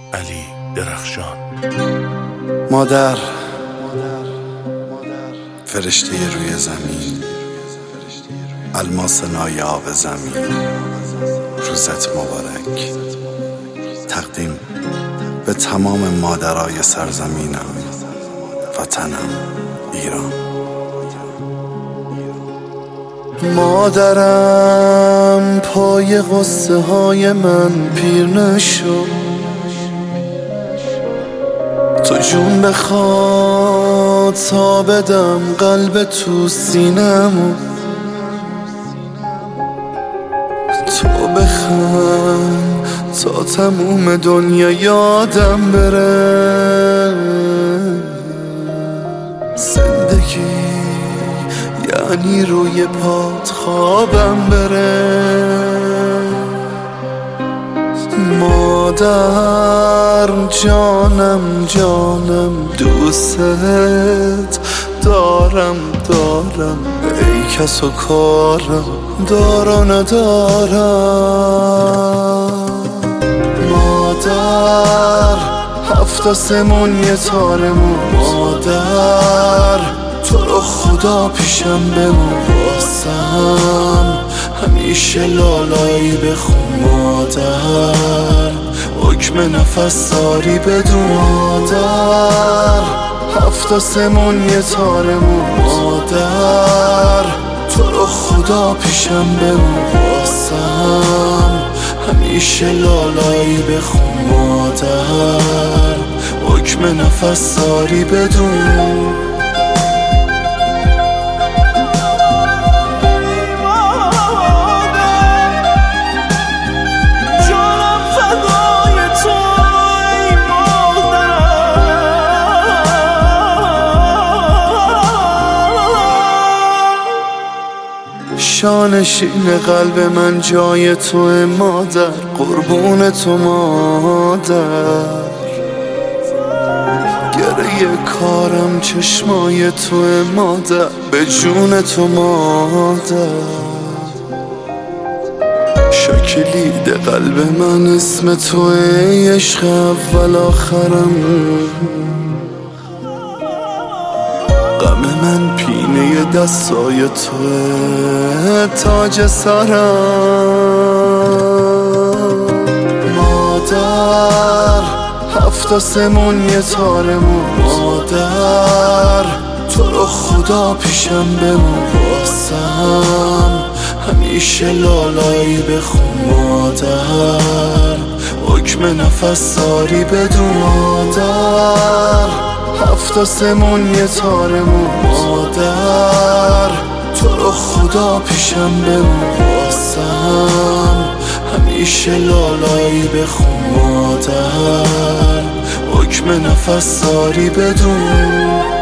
علی درخشان. مادر، فرشته روی زمین، الماس نایاب زمین، روزت مبارک. تقدیم به تمام مادرای سرزمینم، وطنم ایران. مادرم پای غصه های من پیر نشو، تو جون بخواد تا بدم قلب تو سینمو، تو بخند تا تموم دنیا یادم بره. زندگی یعنی روی پات خوابم بره. مادر جانم جانم، دوست دارم ای کس و کارم دار و ندارم. مادر هفت آسمون یه تارمون، مادر تو رو خدا پیشم بمون، واسم همیشه لالایی بخون. مادر حکم نفس داری بدون، مادر هفت آسمون یه تارمون، مادر تو رو خدا پیشم بمون، واسم همیشه لالایی بخون. مادر حکم نفس داری بدون. شانشین قلب من جای توه مادر، قربون تو مادر. گره کارم چشمای توه مادر، به جون تو مادر. شکلید قلب من اسم توه، عشق اول آخرم. غم من پینه دستای توه، تاج سرم. مادر هفت آسمون یه تارمون، مادر تو رو خدا پیشم بمون، واسم همیشه لالایی بخون. مادر حکم نفس داری بدون، مادر هفت آسمون یه تارمون، مادر تو رو خدا پیشم بمون، واسم همیشه لالایی بخون. مادر حکم نفس داری بدون.